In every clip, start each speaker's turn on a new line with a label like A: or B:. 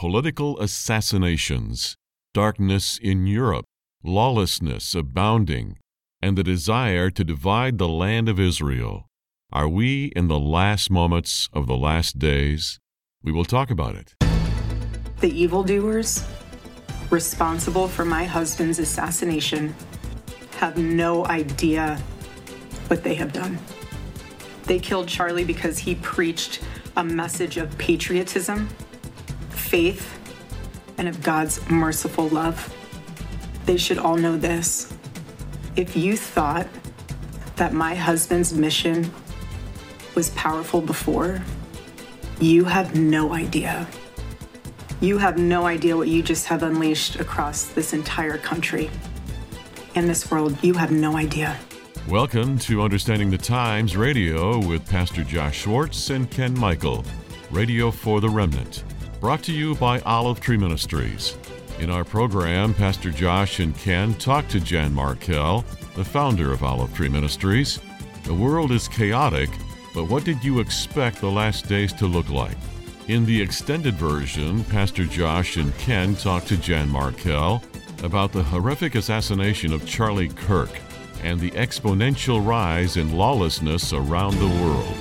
A: political assassinations, darkness in Europe, lawlessness abounding, and the desire to divide the land of Israel. Are we in the last moments of the last days? We will talk about it.
B: The evildoers responsible for my husband's assassination have no idea what they have done. They killed Charlie because he preached a message of patriotism, faith, and of God's merciful love. They should all know this. If you thought that my husband's mission was powerful before, you have no idea. You have no idea what you just have unleashed across this entire country and this world. You have no idea.
A: Welcome to Understanding the Times Radio with Pastor Josh Schwartz and Ken Michael, Radio for the Remnant, brought to you by Olive Tree Ministries. In our program, Pastor Josh and Ken talk to Jan Markell, the founder of Olive Tree Ministries. The world is chaotic, but what did you expect the last days to look like? In the extended version, Pastor Josh and Ken talk to Jan Markell about the horrific assassination of Charlie Kirk and the exponential rise in lawlessness around the world.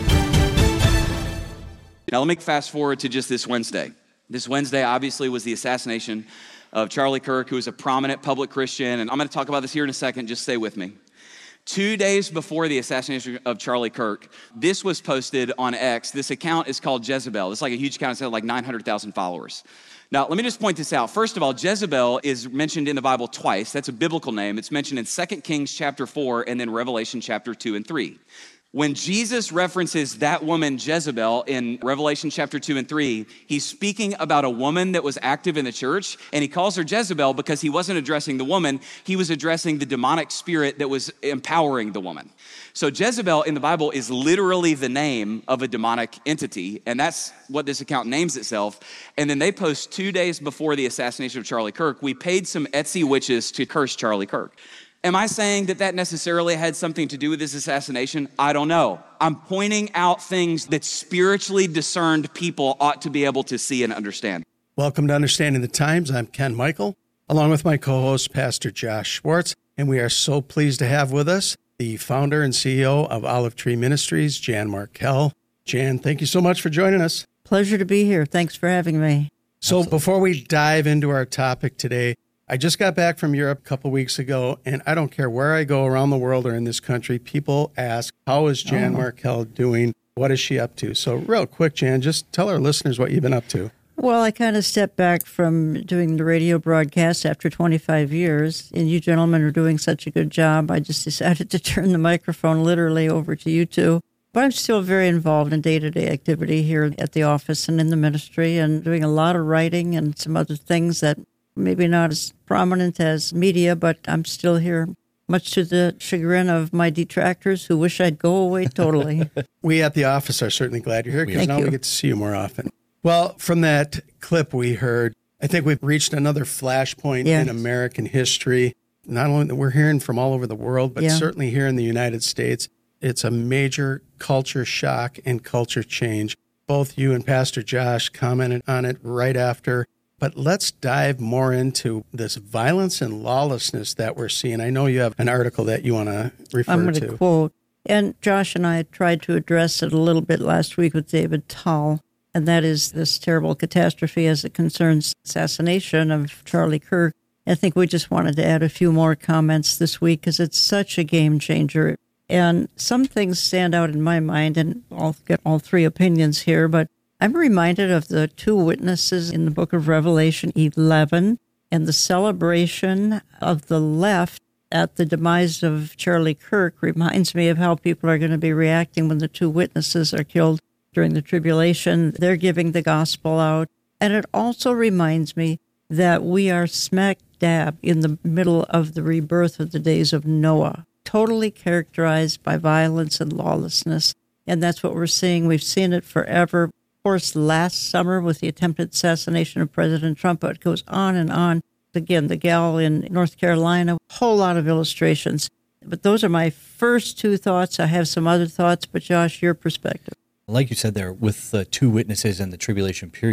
C: Now let me fast forward to just this Wednesday. This Wednesday obviously was the assassination of Charlie Kirk, who was a prominent public Christian, and I'm going to talk about this here in a second, just stay with me. 2 days before the assassination of Charlie Kirk, this was posted on X. This account is called Jezebel. It's like a huge account. It's got like 900,000 followers. Now, let me just point this out. First of all, Jezebel is mentioned in the Bible twice. That's a biblical name. It's mentioned in 2 Kings chapter 4 and then Revelation chapter 2 and 3. When Jesus references that woman Jezebel in Revelation chapter 2 and 3, he's speaking about a woman that was active in the church, and he calls her Jezebel because he wasn't addressing the woman, he was addressing the demonic spirit that was empowering the woman. So Jezebel in the Bible is literally the name of a demonic entity, and that's what this account names itself. And then they post 2 days before the assassination of Charlie Kirk, we paid some Etsy witches to curse Charlie Kirk. Am I saying that that necessarily had something to do with his assassination? I don't know. I'm pointing out things that spiritually discerned people ought to be able to see and understand.
D: Welcome to Understanding the Times. I'm Ken Michael, along with my co-host, Pastor Josh Schwartz, and we are so pleased to have with us the founder and CEO of Olive Tree Ministries, Jan Markell. Jan, thank you so much for joining us.
E: Pleasure to be here. Thanks for having me.
D: So
E: Absolutely.
D: Before we dive into our topic today, I just got back from Europe a couple weeks ago, and I don't care where I go around the world or in this country, people ask, how is Jan Markell doing? What is she up to? So real quick, Jan, just tell our listeners what you've been up to.
E: Well, I kind of stepped back from doing the radio broadcast after 25 years, and you gentlemen are doing such a good job. I just decided to turn the microphone literally over to you two. But I'm still very involved in day-to-day activity here at the office and in the ministry, and doing a lot of writing and some other things that maybe not as prominent as media, but I'm still here, much to the chagrin of my detractors who wish I'd go away totally.
D: We at the office are certainly glad you're here because now we get to see you more often. Well, from that clip we heard, I think we've reached another flashpoint in American history. Not only that we're hearing from all over the world, but certainly here in the United States, it's a major culture shock and culture change. Both you and Pastor Josh commented on it right after. But let's dive more into this violence and lawlessness that we're seeing. I know you have an article that you want to refer to.
E: I'm going to quote, and Josh and I tried to address it a little bit last week with David Tull, and that is this terrible catastrophe as it concerns assassination of Charlie Kirk. I think we just wanted to add a few more comments this week because it's such a game changer. And some things stand out in my mind, and I'll get all three opinions here, but I'm reminded of the two witnesses in the book of Revelation 11 and the celebration of the left at the demise of Charlie Kirk reminds me of how people are going to be reacting when the two witnesses are killed during the tribulation. They're giving the gospel out. And it also reminds me that we are smack dab in the middle of the rebirth of the days of Noah, totally characterized by violence and lawlessness. And that's what we're seeing. We've seen it forever. Of course, last summer with the attempted assassination of President Trump, it goes on and on. Again, the gal in North Carolina, a whole lot of illustrations. But those are my first two thoughts. I have some other thoughts, but Josh, your perspective.
F: Like you said there, with the two witnesses in the tribulation period,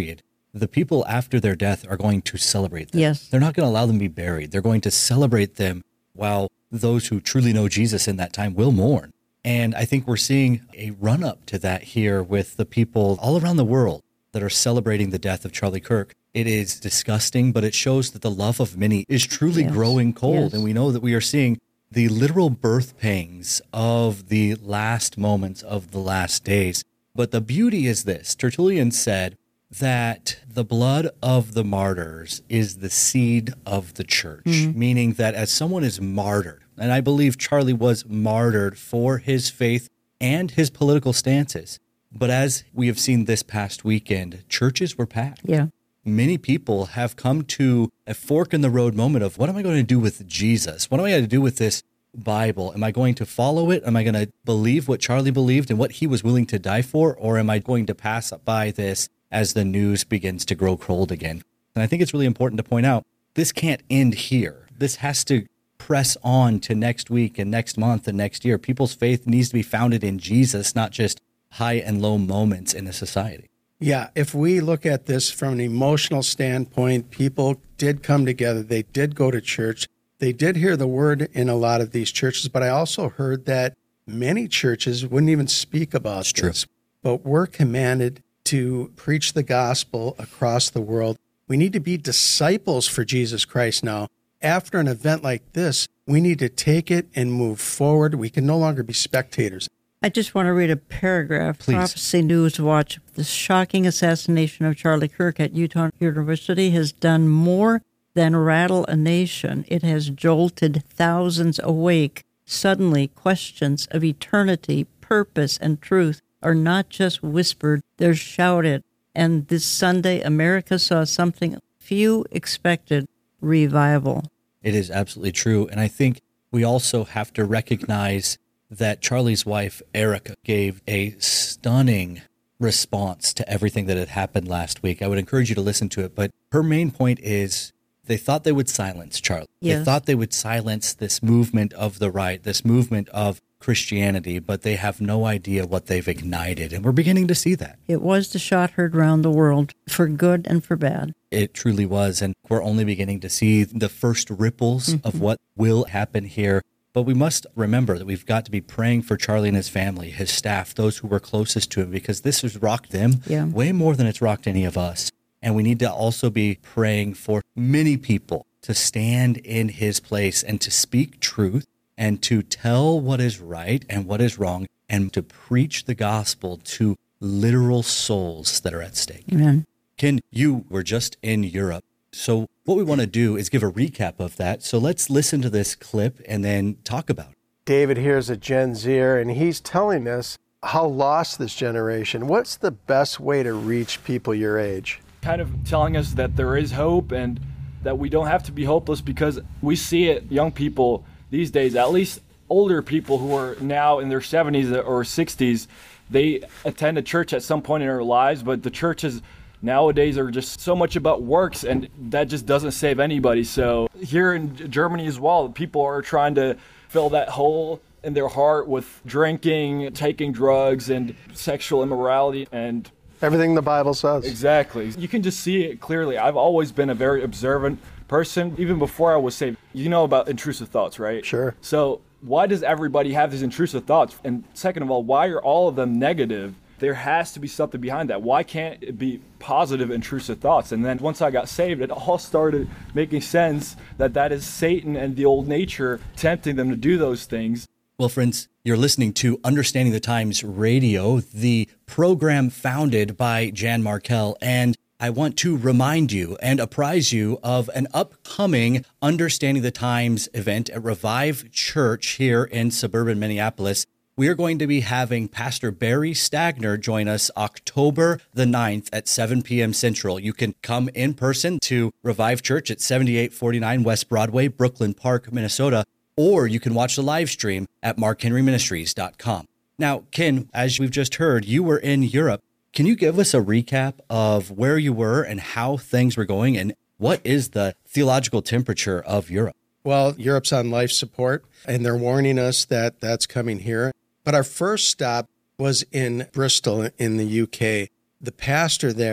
F: the people after their death are going to celebrate them.
E: Yes.
F: They're not going to allow them to be buried. They're going to celebrate them while those who truly know Jesus in that time will mourn. And I think we're seeing a run-up to that here with the people all around the world that are celebrating the death of Charlie Kirk. It is disgusting, but it shows that the love of many is truly growing cold.
E: Yes.
F: And we know that we are seeing the literal birth pangs of the last moments of the last days. But the beauty is this. Tertullian said that the blood of the martyrs is the seed of the church, meaning that as someone is martyred, and I believe Charlie was martyred for his faith and his political stances. But as we have seen this past weekend, churches were packed.
E: Yeah.
F: Many people have come to a fork in the road moment of, what am I going to do with Jesus? What am I going to do with this Bible? Am I going to follow it? Am I going to believe what Charlie believed and what he was willing to die for? Or am I going to pass by this as the news begins to grow cold again? And I think it's really important to point out, this can't end here. This has to press on to next week and next month and next year. People's faith needs to be founded in Jesus, not just high and low moments in a society.
D: Yeah, if we look at this from an emotional standpoint, people did come together. They did go to church. They did hear the word in a lot of these churches, but I also heard that many churches wouldn't even speak about this. But we're commanded to preach the gospel across the world. We need to be disciples for Jesus Christ now. After an event like this, we need to take it and move forward. We can no longer be spectators.
E: I just want to read a paragraph.
F: Please.
E: Prophecy News Watch. The shocking assassination of Charlie Kirk at Utah University has done more than rattle a nation. It has jolted thousands awake. Suddenly, questions of eternity, purpose, and truth are not just whispered, they're shouted. And this Sunday, America saw something few expected, revival.
F: It is absolutely true. And I think we also have to recognize that Charlie's wife, Erica, gave a stunning response to everything that had happened last week. I would encourage you to listen to it. But her main point is they thought they would silence Charlie.
E: Yes.
F: They thought they would silence this movement of the right, this movement of Christianity, but they have no idea what they've ignited. And we're beginning to see that.
E: It was the shot heard round the world, for good and for bad.
F: It truly was. And we're only beginning to see the first ripples of what will happen here. But we must remember that we've got to be praying for Charlie and his family, his staff, those who were closest to him, because this has rocked them way more than it's rocked any of us. And we need to also be praying for many people to stand in his place and to speak truth and to tell what is right and what is wrong and to preach the gospel to literal souls that are at stake.
E: Amen.
F: Ken, you were just in Europe. So what we want to do is give a recap of that. So let's listen to this clip and then talk about it.
G: David here is a Gen Zer, and he's telling us how lost this generation. What's the best way to reach people your age?
H: Kind of telling us that there is hope and that we don't have to be hopeless, because we see it, young people these days, at least older people who are now in their 70s or 60s, they attend a church at some point in their lives, but the churches nowadays are just so much about works, and that just doesn't save anybody. So here in Germany as well, people are trying to fill that hole in their heart with drinking, taking drugs, and sexual immorality, and
G: everything the Bible says.
H: Exactly. You can just see it clearly. I've always been a very observant person, even before I was saved. You know about intrusive thoughts, right?
G: Sure.
H: So why does everybody have these intrusive thoughts? And second of all, why are all of them negative? There has to be something behind that. Why can't it be positive intrusive thoughts? And then once I got saved, it all started making sense that is Satan and the old nature tempting them to do those things.
F: Well, friends, you're listening to Understanding the Times Radio, the program founded by Jan Markell. And I want to remind you and apprise you of an upcoming Understanding the Times event at Revive Church here in suburban Minneapolis. We are going to be having Pastor Barry Stagner join us October the 9th at 7 p.m. Central. You can come in person to Revive Church at 7849 West Broadway, Brooklyn Park, Minnesota, or you can watch the live stream at markhenryministries.com. Now, Ken, as we've just heard, you were in Europe. Can you give us a recap of where you were and how things were going, and what is the theological temperature of Europe?
D: Well, Europe's on life support, and they're warning us that that's coming here. But our first stop was in Bristol in the UK. The pastor there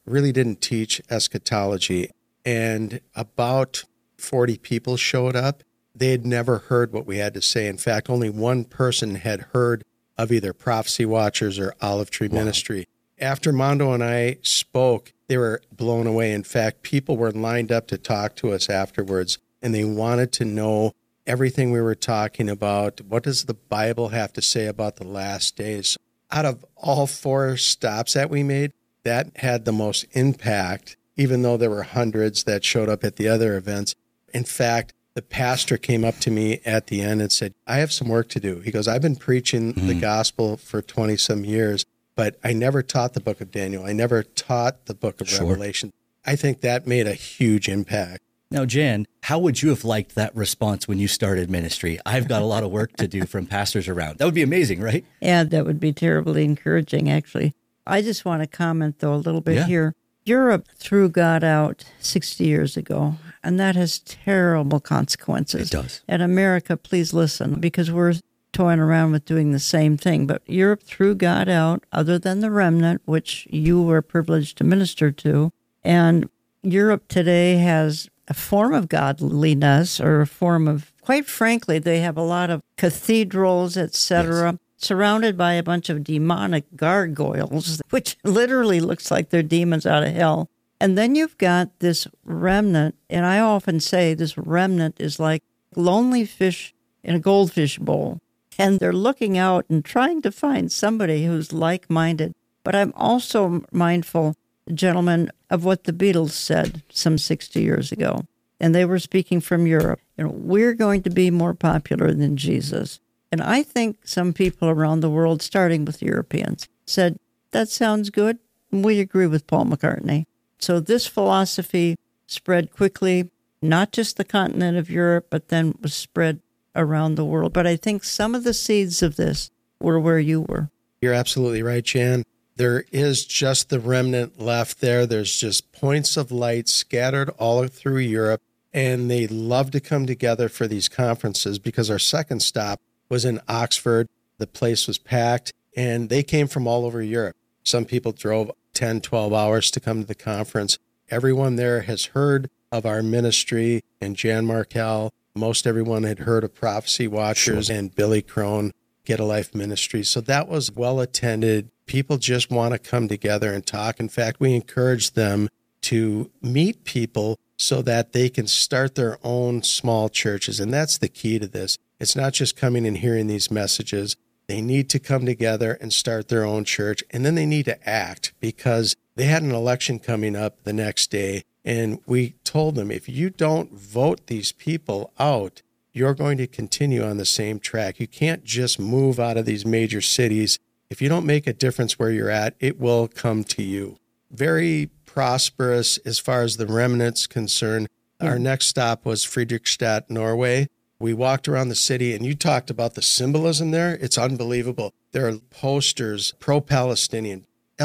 D: really didn't teach eschatology. And about 40 people showed up. They had never heard what we had to say. In fact, only one person had heard of either Prophecy Watchers or Olive Tree Ministry. After Mondo and I spoke, they were blown away. In fact, people were lined up to talk to us afterwards, and they wanted to know everything we were talking about. What does the Bible have to say about the last days? Out of all 4 stops that we made, that had the most impact, even though there were hundreds that showed up at the other events. In fact, the pastor came up to me at the end and said, I have some work to do. He goes, I've been preaching the gospel for 20-some years, but I never taught the book of Daniel. I never taught the book of Revelation. I think that made a huge impact.
F: Now, Jan, how would you have liked that response when you started ministry? I've got a lot of work to do from pastors around. That would be amazing, right?
E: Yeah, that would be terribly encouraging, actually. I just want to comment, though, a little bit here. Europe threw God out 60 years ago, and that has terrible consequences.
F: It does.
E: And America, please listen, because we're toying around with doing the same thing. But Europe threw God out, other than the remnant, which you were privileged to minister to. And Europe today has a form of godliness, or a form of, quite frankly, they have a lot of cathedrals, etc., surrounded by a bunch of demonic gargoyles, which literally looks like they're demons out of hell. And then you've got this remnant, and I often say this remnant is like lonely fish in a goldfish bowl. And they're looking out and trying to find somebody who's like-minded. But I'm also mindful, gentlemen, of what the Beatles said some 60 years ago. And they were speaking from Europe. We're going to be more popular than Jesus. And I think some people around the world, starting with Europeans, said, that sounds good. We agree with Paul McCartney. So this philosophy spread quickly, not just the continent of Europe, but then was spread around the world. But I think some of the seeds of this were where you were.
D: You're absolutely right, Jan. There is just the remnant left there. There's just points of light scattered all through Europe, and they love to come together for these conferences because our second stop was in Oxford. The place was packed, and they came from all over Europe. Some people drove 10, 12 hours to come to the conference. Everyone there has heard of our ministry and Jan Markell. Most everyone had heard of Prophecy Watchers and Billy Crone, Get a Life Ministry. So that was well attended. People just want to come together and talk. In fact, we encourage them to meet people so that they can start their own small churches. And that's the key to this. It's not just coming and hearing these messages. They need to come together and start their own church. And then they need to act, because they had an election coming up the next day. And we told them, if you don't vote these people out, you're going to continue on the same track. You can't just move out of these major cities. If you don't make a difference where you're at, it will come to you. Very prosperous as far as the remnant's concerned. Our next stop was Fredrikstad, Norway. We walked around the city, and you talked about the symbolism there. It's unbelievable. There are posters, pro-Palestinian,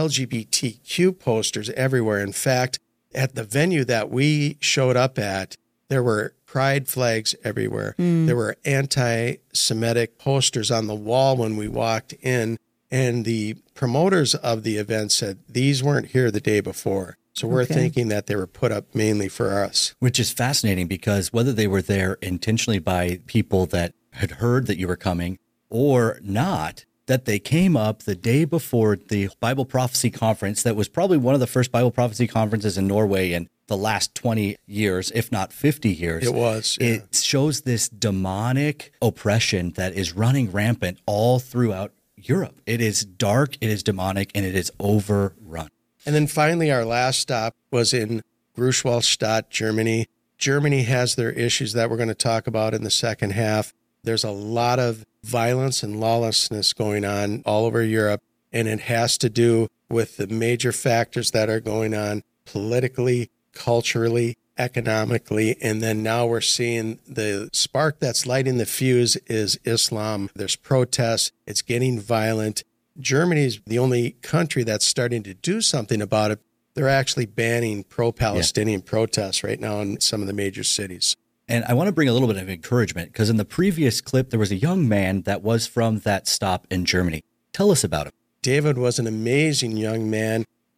D: LGBTQ posters everywhere. In fact, at the venue that we showed up at, there were pride flags everywhere. There were anti-Semitic posters on the wall when we walked in, and the promoters of the event said these weren't here the day before. So we're thinking that they were put up mainly for us.
F: Which is fascinating, because whether they were there intentionally by people that had heard that you were coming or not, that they came up the day before the Bible Prophecy Conference that was probably one of the first Bible Prophecy conferences in Norway in the last 20 years, if not 50 years.
D: It was. Yeah.
F: It shows this demonic oppression that is running rampant all throughout Europe. It is dark, it is demonic, and it is overrun.
D: And then finally, our last stop was in Gruschwallstadt, Germany. Germany has their issues that we're going to talk about in the second half. There's a lot of violence and lawlessness going on all over Europe, and it has to do with the major factors that are going on politically, culturally, economically, and then now we're seeing the spark that's lighting the fuse is Islam. There's protests. It's getting violent. Germany's the only country that's starting to do something about it. They're actually banning pro-Palestinian protests right now in some of the major cities.
F: And I want to bring a little bit of encouragement, because in the previous clip, there was a young man that was from that stop in Germany. Tell us about him.
D: David was an amazing young man.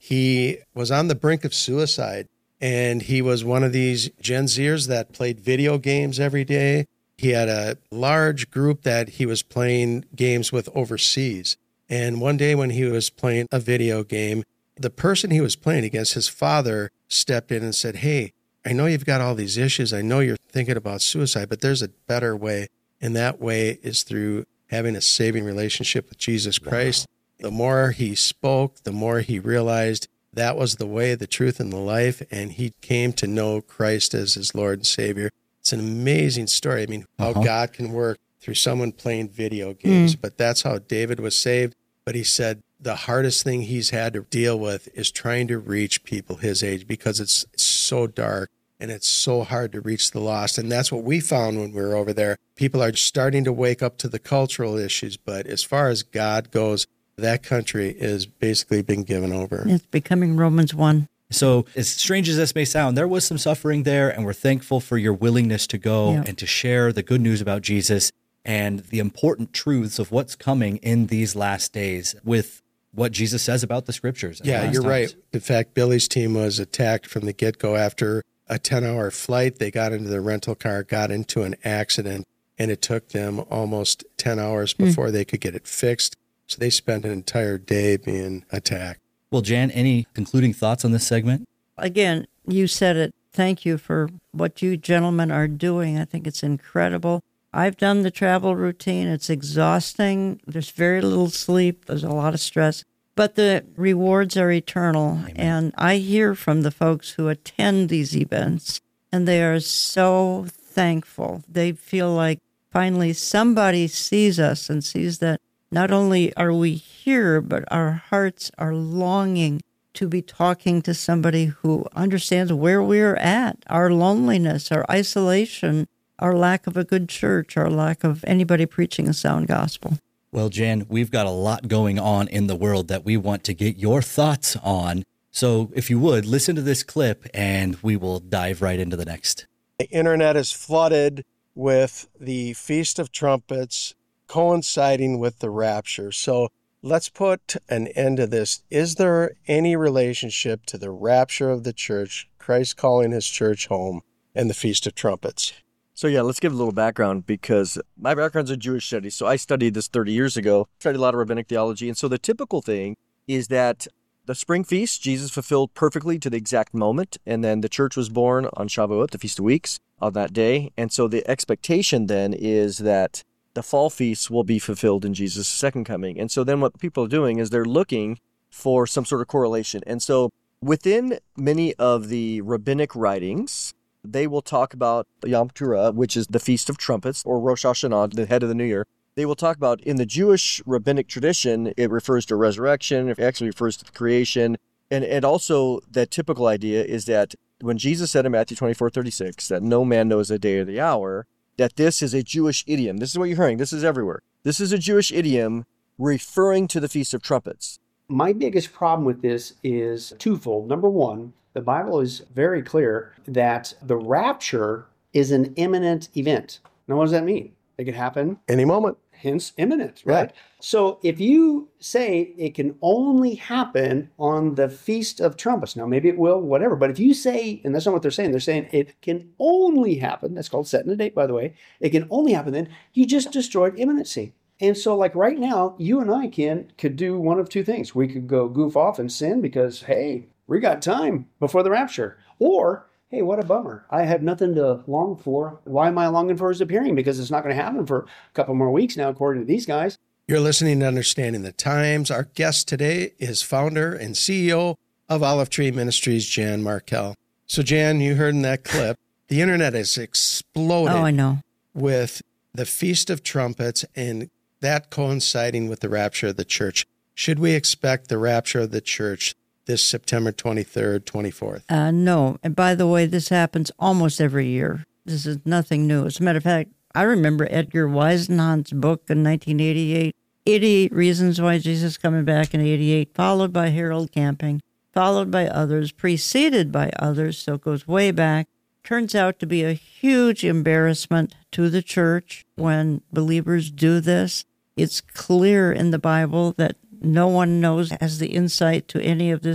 D: He was on the brink of suicide, and he was one of these Gen Zers that played video games every day. He had a large group that he was playing games with overseas. And one day when he was playing a video game, the person he was playing against, his father, stepped in and said, "Hey, I know you've got all these issues. I know you're thinking about suicide, but there's a better way. And that way is through having a saving relationship with Jesus Christ." Wow. The more he spoke, the more he realized that was the way, the truth, and the life. And he came to know Christ as his Lord and Savior. It's an amazing story. I mean, how God can work through someone playing video games. But that's how David was saved. But he said the hardest thing he's had to deal with is trying to reach people his age, because it's so dark and it's so hard to reach the lost. And that's what we found when we were over there. People are starting to wake up to the cultural issues. But as far as God goes, that country is basically been given over.
E: It's becoming Romans 1.
F: So as strange as this may sound, there was some suffering there, and we're thankful for your willingness to go and to share the good news about Jesus and the important truths of what's coming in these last days with what Jesus says about the Scriptures.
D: Yeah, you're right. In fact, Billy's team was attacked from the get-go. After a 10-hour flight, they got into the rental car, got into an accident, and it took them almost 10 hours before they could get it fixed. So they spent an entire day being attacked.
F: Well, Jan, any concluding thoughts on this segment?
E: Again, you said it. Thank you for what you gentlemen are doing. I think it's incredible. I've done the travel routine. It's exhausting. There's very little sleep. There's a lot of stress. But the rewards are eternal. Amen. And I hear from the folks who attend these events, and they are so thankful. They feel like finally somebody sees us and sees that not only are we here, but our hearts are longing to be talking to somebody who understands where we're at, our loneliness, our isolation, our lack of a good church, our lack of anybody preaching a sound gospel.
F: Well, Jan, we've got a lot going on in the world that we want to get your thoughts on. So if you would, listen to this clip and we will dive right into the next.
G: The internet is flooded with the Feast of Trumpets coinciding with the rapture. So let's put an end to this. Is there any relationship to the rapture of the church, Christ calling his church home, and the Feast of Trumpets?
I: So yeah, let's give a little background, because my background's in Jewish studies. So I studied this 30 years ago, studied a lot of rabbinic theology. And so the typical thing is that the spring feast, Jesus fulfilled perfectly to the exact moment. And then the church was born on Shavuot, the Feast of Weeks, on that day. And so the expectation then is that the fall feasts will be fulfilled in Jesus' second coming. And so then what people are doing is they're looking for some sort of correlation. And so within many of the rabbinic writings, they will talk about Yom Teruah, which is the Feast of Trumpets, or Rosh Hashanah, the head of the New Year. They will talk about, in the Jewish rabbinic tradition, it refers to resurrection, it actually refers to the creation. And also the typical idea is that when Jesus said in Matthew 24:36 that no man knows the day or the hour, that this is a Jewish idiom. This is what you're hearing. This is everywhere. This is a Jewish idiom referring to the Feast of Trumpets.
J: My biggest problem with this is twofold. Number one, the Bible is very clear that the rapture is an imminent event. Now, what does that mean? It could happen
G: any moment.
J: Hence, imminent, right? So if you say it can only happen on the Feast of Trumpets, now maybe it will, whatever, but if you say, and that's not what they're saying it can only happen, that's called setting a date, by the way, it can only happen then, you just destroyed imminency. And so like right now, you and I could do one of two things. We could go goof off and sin because, hey, we got time before the rapture. Or, hey, what a bummer. I have nothing to long for. Why am I longing for his appearing? Because it's not going to happen for a couple more weeks now, according to these guys.
D: You're listening to Understanding the Times. Our guest today is founder and CEO of Olive Tree Ministries, Jan Markell. So, Jan, you heard in that clip, the internet has exploded.
E: Oh, I know.
D: With the Feast of Trumpets and that coinciding with the rapture of the church. Should we expect the rapture of the church this September 23rd, 24th?
E: No. And by the way, this happens almost every year. This is nothing new. As a matter of fact, I remember Edgar Whisenant's book in 1988, 88 Reasons Why Jesus is Coming Back in 88, followed by Harold Camping, followed by others, preceded by others, so it goes way back. Turns out to be a huge embarrassment to the church when believers do this. It's clear in the Bible that no one has the insight to any of this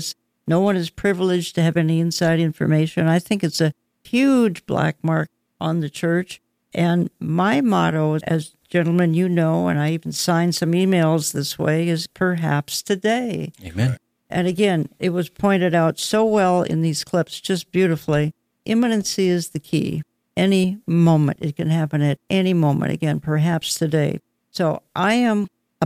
E: No one is privileged to have any inside information. I think it's a huge black mark on the church. And my motto, as gentlemen, you know, and I even signed some emails this way, is perhaps today.
F: Amen.
E: And again, it was pointed out so well in these clips, just beautifully. Imminency is the key. Any moment. It can happen at any moment. Again, perhaps today. So I am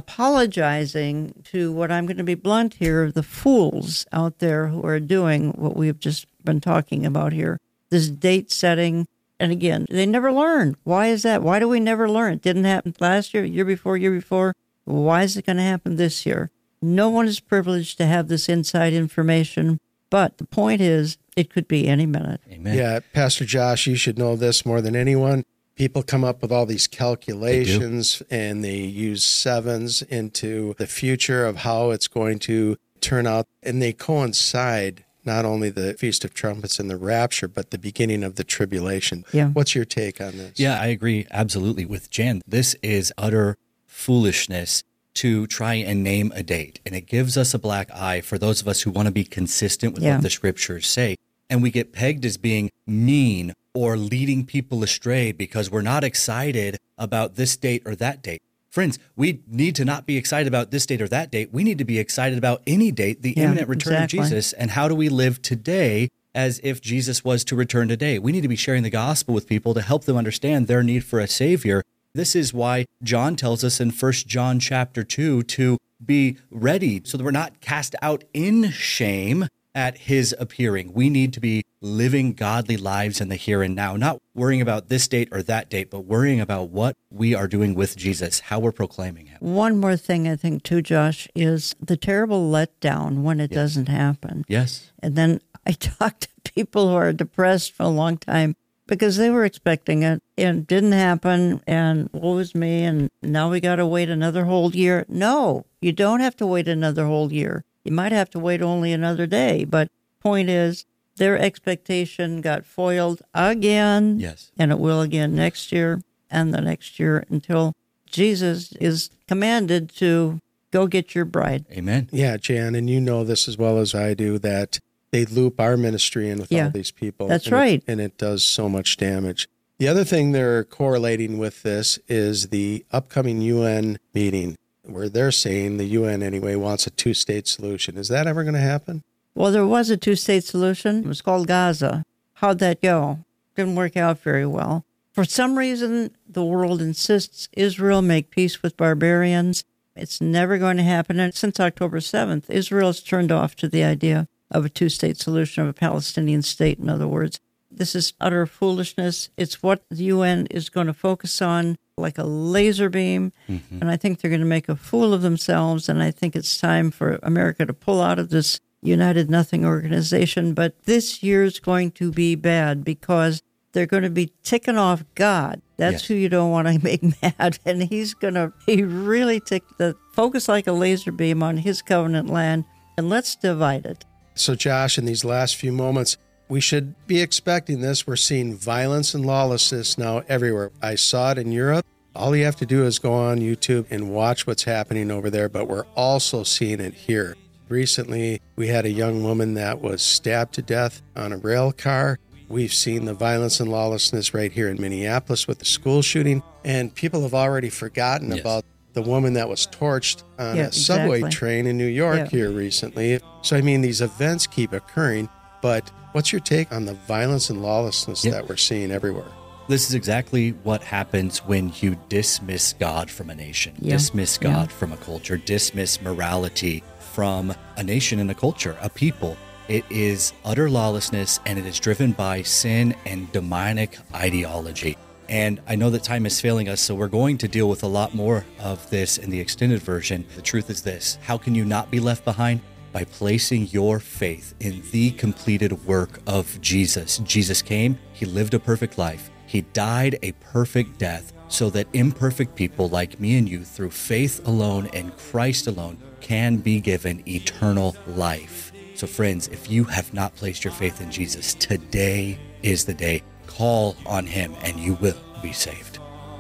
E: apologizing to what I'm going to be blunt here, the fools out there who are doing what we've just been talking about here. This date setting. And again, they never learn. Why is that? Why do we never learn? It didn't happen last year, year before. Why is it going to happen this year? No one is privileged to have this inside information. But the point is, it could be any minute.
F: Amen.
G: Yeah, Pastor Josh, you should know this more than anyone. People come up with all these calculations and they use sevens into the future of how it's going to turn out. And they coincide not only the Feast of Trumpets and the rapture, but the beginning of the tribulation.
E: Yeah.
G: What's your take on this?
F: Yeah, I agree absolutely with Jan. This is utter foolishness to try and name a date. And it gives us a black eye for those of us who want to be consistent with what the scriptures say. And we get pegged as being mean or leading people astray because we're not excited about this date or that date. Friends, we need to not be excited about this date or that date. We need to be excited about any date, the imminent return of Jesus. And how do we live today as if Jesus was to return today? We need to be sharing the gospel with people to help them understand their need for a Savior. This is why John tells us in 1 John chapter 2 to be ready so that we're not cast out in shame at his appearing. We need to be living godly lives in the here and now, not worrying about this date or that date, but worrying about what we are doing with Jesus, how we're proclaiming him.
E: One more thing I think too, Josh, is the terrible letdown when it doesn't happen.
F: Yes.
E: And then I talk to people who are depressed for a long time because they were expecting it and it didn't happen and woe is me and now we got to wait another whole year. No, you don't have to wait another whole year. You might have to wait only another day, but point is, their expectation got foiled again.
F: Yes.
E: And it will again next year and the next year until Jesus is commanded to go get your bride.
F: Amen.
G: Yeah, Jan, and you know this as well as I do, that they loop our ministry in with all these people.
E: That's right.
G: And it does so much damage. The other thing they're correlating with this is the upcoming UN meeting, where they're saying, the UN anyway, wants a two-state solution. Is that ever going to happen?
E: Well, there was a two-state solution. It was called Gaza. How'd that go? Didn't work out very well. For some reason, the world insists Israel make peace with barbarians. It's never going to happen. And since October 7th, Israel's turned off to the idea of a two-state solution, of a Palestinian state, in other words. This is utter foolishness. It's what the UN is going to focus on like a laser beam. Mm-hmm. And I think they're going to make a fool of themselves. And I think it's time for America to pull out of this United Nothing organization. But this year's going to be bad because they're going to be ticking off God. That's who you don't want to make mad. And he's going to be really focus like a laser beam on his covenant land. And let's divide it.
G: So, Josh, in these last few moments, we should be expecting this. We're seeing violence and lawlessness now everywhere. I saw it in Europe. All you have to do is go on YouTube and watch what's happening over there, but we're also seeing it here. Recently, we had a young woman that was stabbed to death on a rail car. We've seen the violence and lawlessness right here in Minneapolis with the school shooting, and people have already forgotten about the woman that was torched on a subway train in New York here recently. So, I mean, these events keep occurring, but what's your take on the violence and lawlessness that we're seeing everywhere?
F: This is exactly what happens when you dismiss God from a nation, dismiss God from a culture, dismiss morality from a nation and a culture, a people. It is utter lawlessness, and it is driven by sin and demonic ideology. And I know that time is failing us, so we're going to deal with a lot more of this in the extended version. The truth is this: how can you not be left behind? By placing your faith in the completed work of Jesus. Jesus came, he lived a perfect life, he died a perfect death, so that imperfect people like me and you, through faith alone and Christ alone, can be given eternal life. So friends, if you have not placed your faith in Jesus, today is the day. Call on him and you will be saved.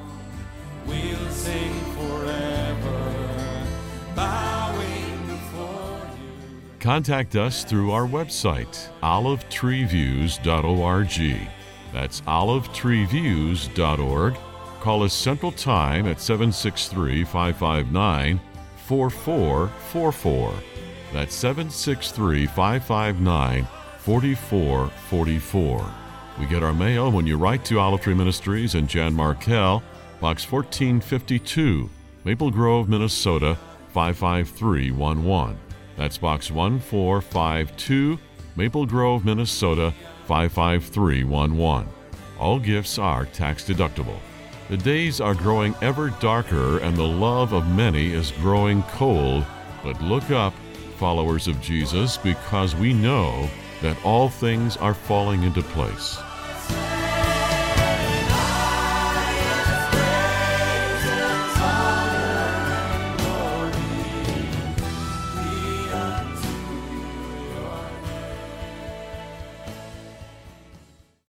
K: We'll sing forever, bowing before you.
A: contact us through our website, olivetreeviews.org. That's olivetreeviews.org. Call us Central Time at 763-559-4444. That's 763-559-4444. We get our mail when you write to Olive Tree Ministries and Jan Markell, Box 1452, Maple Grove, Minnesota, 55311. That's Box 1452, Maple Grove, Minnesota, 55311. All gifts are tax deductible. The days are growing ever darker and the love of many is growing cold. But look up, followers of Jesus, because we know that all things are falling into place.